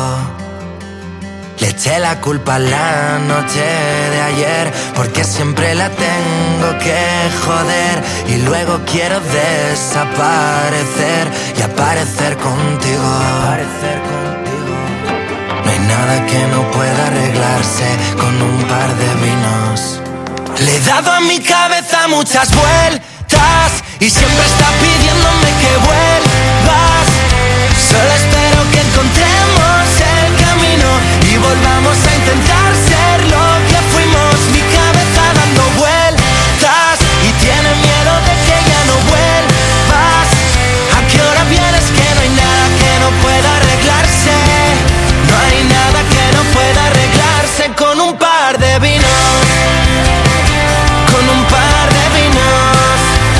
Le eché la culpa a la noche de ayer porque siempre la tengo que joder y luego quiero desaparecer y aparecer contigo. Aparecer contigo. No hay nada que no pueda arreglarse con un par de vinos. Le he dado a mi cabeza muchas vueltas y siempre está pidiéndome que vuelvas. Solo espero que encontremos el camino y volvamos a intentar ser lo que fuimos. Mi cabeza dando vueltas y tiene miedo de que ya no vuelvas. ¿A qué hora vienes? Que no hay nada que no pueda arreglarse. No hay nada que no pueda arreglarse con un par de vinos. Con un par de vinos.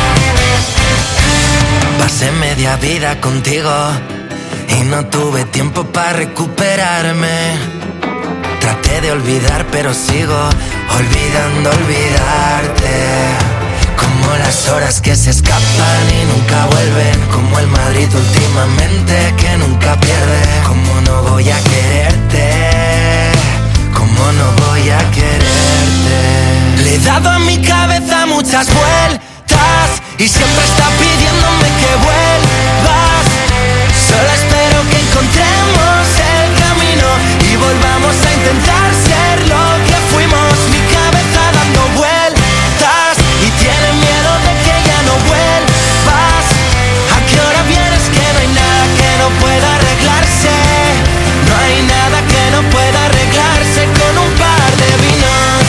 Pasé media vida contigo y no tuve tiempo para recuperarme. Traté de olvidar pero sigo olvidando olvidarte. Como las horas que se escapan y nunca vuelven. Como el Madrid últimamente que nunca pierde. Como no voy a quererte. Como no voy a quererte. Le he dado a mi cabeza muchas vueltas y siempre está pidiéndome que vuelvas. Solo espero que encontremos el camino y volvamos a intentar ser lo que fuimos. Mi cabeza dando vueltas y tiene miedo de que ya no vuelvas. ¿A qué hora vienes? Que no hay nada que no pueda arreglarse. No hay nada que no pueda arreglarse con un par de vinos.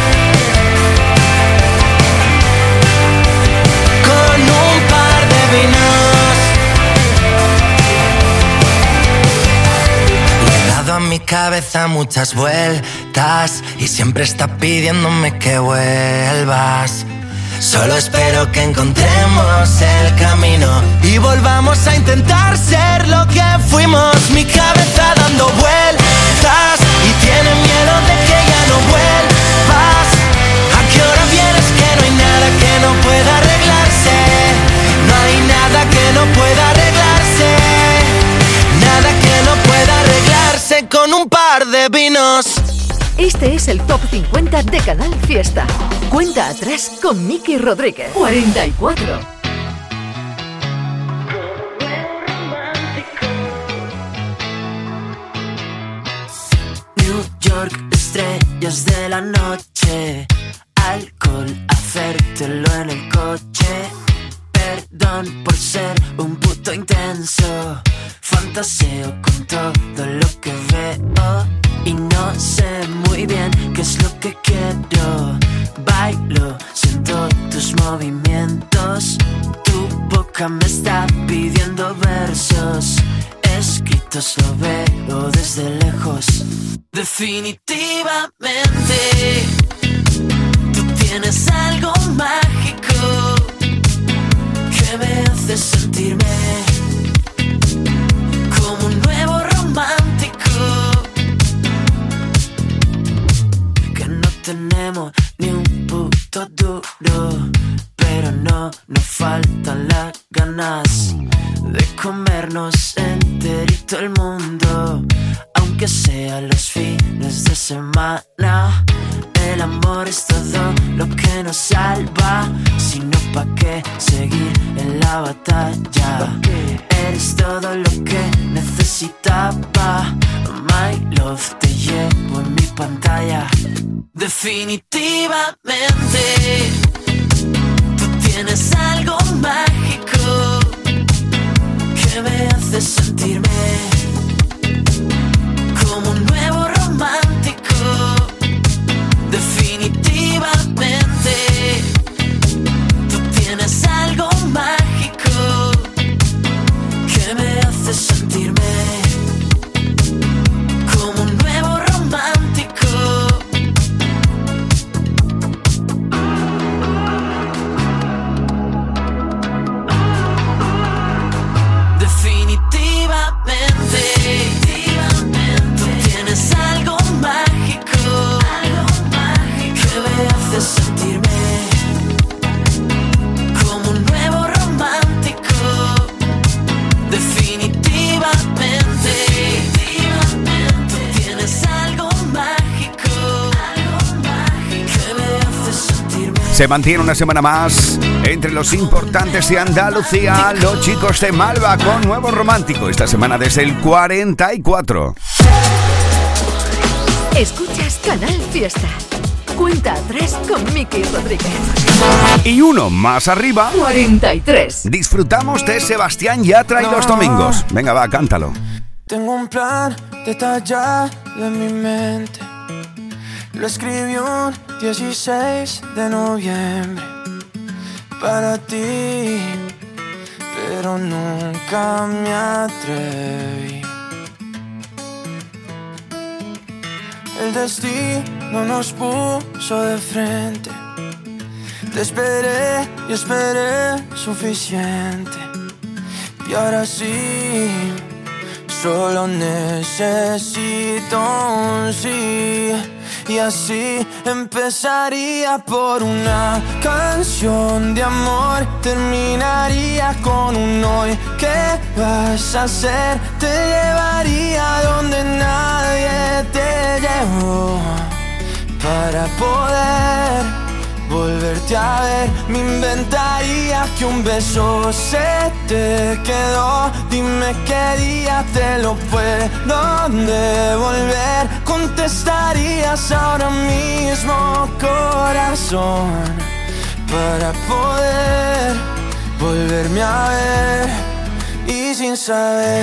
Con un par de vinos. A mi cabeza muchas vueltas y siempre está pidiéndome que vuelvas. Solo espero que encontremos el camino y volvamos a intentar ser lo que fuimos. Mi cabeza dando vueltas y tiene miedo de que ya no vuelvas. ¿A qué hora vienes? Que no hay nada que no pueda arreglarse. No hay nada que no pueda de vinos. Este es el Top cincuenta de Canal Fiesta. Cuenta atrás con Miki Rodríguez. cuarenta y cuatro. New York, estrellas de la noche. Alcohol, hacértelo en el coche. Perdón por ser un puto intenso. Fantaseo con todo lo que veo. Y no sé muy bien qué es lo que quiero. Bailo, siento tus movimientos. Tu boca me está pidiendo versos. Escritos lo veo desde lejos. Definitivamente tú tienes algo mágico que me hace sentirme como un nuevo romántico. Que no tenemos ni un puto duro, pero no nos faltan las ganas de comernos enterito el mundo, aunque sea los fines de semana. El amor es todo lo que nos salva, si no pa' qué seguir en la batalla. Eres todo lo que necesitaba. My love, te llevo en mi pantalla. Definitivamente tú tienes algo mágico que me hace sentirme como un nuevo romántico. Definitivamente tú tienes algo mágico que me hace sentirme como un nuevo romántico. Definitivamente tú tienes algo mágico, algo mágico que me hace sentirme como un nuevo romántico. Definitivamente tú tienes algo mágico, algo mágico que me hace sentirme. Se mantiene una semana más entre los importantes de Andalucía, los chicos de Malva con Nuevo Romántico. Esta semana desde el cuarenta y cuatro. Escuchas Canal Fiesta. Cuenta atrás con Miki Rodríguez. Y uno más arriba, cuarenta y tres. Disfrutamos de Sebastián Yatra y los domingos. Venga, va, cántalo. Tengo un plan detallado en mi mente. Lo escribí un dieciséis de noviembre para ti, pero nunca me atreví. El destino nos puso de frente. Te esperé y esperé suficiente. Y ahora sí, solo necesito un sí. Y así empezaría por una canción de amor. Terminaría con un hoy. ¿Qué vas a hacer? Te llevaría donde nadie te llevó. Para poder volverte a ver, me inventaría que un beso se te quedó. Dime qué día te lo puedo devolver. Contestarías ahora mismo, corazón, para poder volverme a ver. Y sin saber,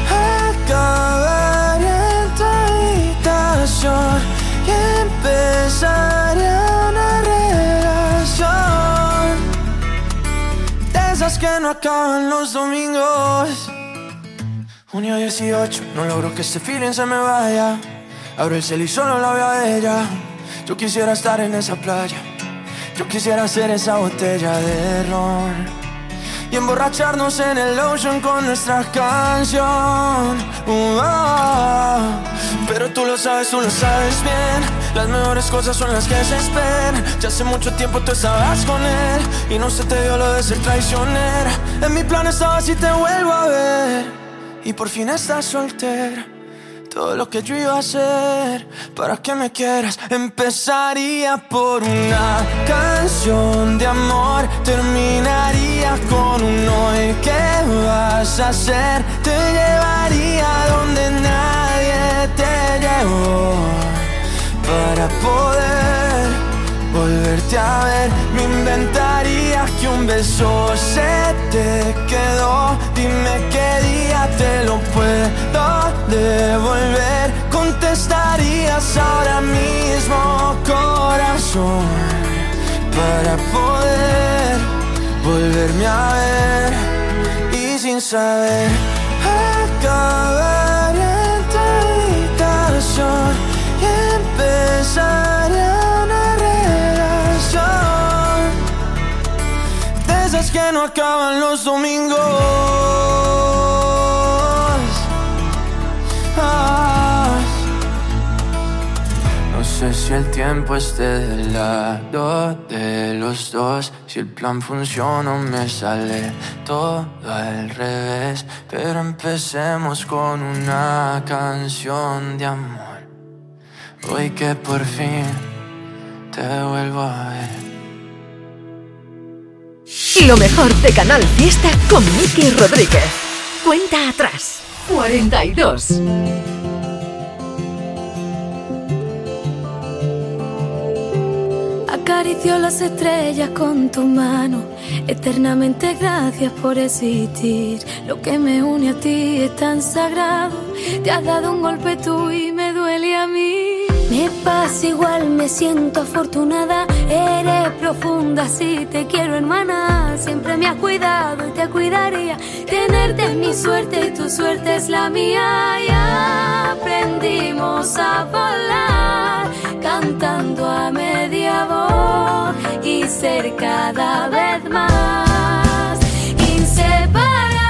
acabar en tu habitación y empezar una relación de esas que no acaban los domingos. Junio dieciocho, no logro que este feeling se me vaya. Abro el cel y solo la veo a ella. Yo quisiera estar en esa playa. Yo quisiera ser esa botella de ron y emborracharnos en el ocean con nuestra canción. Uh, oh. Pero tú lo sabes, tú lo sabes bien. Las mejores cosas son las que se esperan. Ya hace mucho tiempo tú estabas con él y no se te dio lo de ser traicionera. En mi plan estaba si te vuelvo a ver y por fin estás soltera. todo lo que yo iba a hacer para que me quieras. Empezaría por una canción de amor, terminaría con un hoy. ¿Qué vas a hacer? Te llevaría donde nadie te llevó, para poder volverte a ver. Me inventaría que un beso se te quedó. Dime qué día te lo puedo devolver. Contestarías ahora mismo, corazón, para poder volverme a ver. Y sin saber, acabar en tu habitación y empezaría una relación de esas que no acaban los domingos. Ah, no sé si el tiempo esté del lado de los dos, si el plan funciona o me sale todo al revés. Pero empecemos con una canción de amor, hoy que por fin te vuelvo a ver. Lo mejor de Canal Fiesta con Miki Rodríguez. Cuenta atrás. cuarenta y dos. Acarició las estrellas con tu mano. Eternamente gracias por existir. Lo que me une a ti es tan sagrado. Te has dado un golpe tú y me duele a mí. Me pasa igual, me siento afortunada. Eres profunda, sí, te quiero, hermana. Siempre me has cuidado y te cuidaría. Tenerte es mi suerte y tu suerte es la mía. Y aprendimos a volar, cantando a media voz y ser cada vez más inseparables.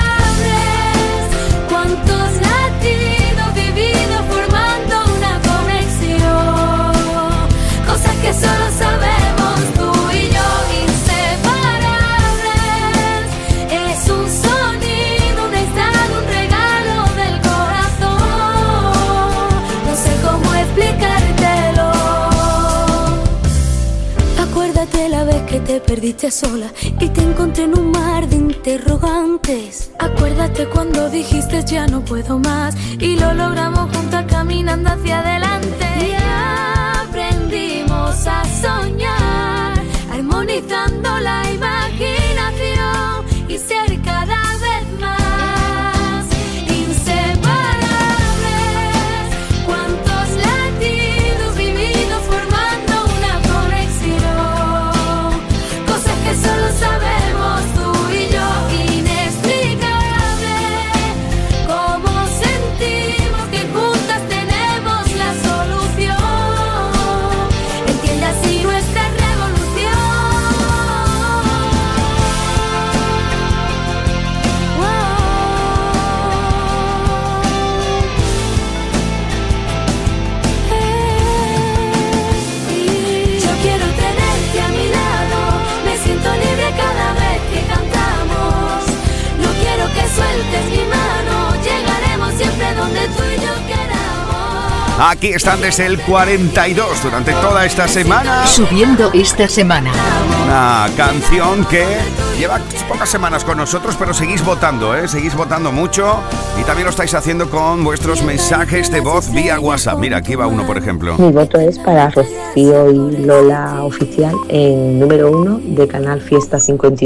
Cuántos latidos vividos formando una conexión, cosas que solo sabemos tú y yo. Inseparables, es un sonido, un estado, un regalo del corazón. No sé cómo explicártelo. Acuérdate la vez que te perdiste sola y te encontré en un mar de interrogantes. Acuérdate cuando dijiste ya no puedo más y lo logramos juntas caminando hacia adelante. Y aprendimos a soñar, armonizando la imaginación y ser cada vez más inseparables. Cuántos latidos vividos formando una conexión, cosas que solo sabemos tú y yo. Inexplicable cómo sentimos que juntas tenemos la solución. Entiende así nuestra revolución. Yo quiero tenerte a mi lado, me siento libre cada vez que cantamos. No quiero que sueltes mi mano, llegaremos siempre donde tú y yo queramos. Aquí están desde el cuarenta y dos durante toda esta semana. Subiendo esta semana. Una canción que lleva pocas semanas con nosotros, pero seguís votando, ¿eh? Seguís votando mucho y también lo estáis haciendo con vuestros mensajes de voz vía WhatsApp. Mira, aquí va uno, por ejemplo. Mi voto es para Rocío y Lola Oficial en número uno de Canal Fiesta cincuenta y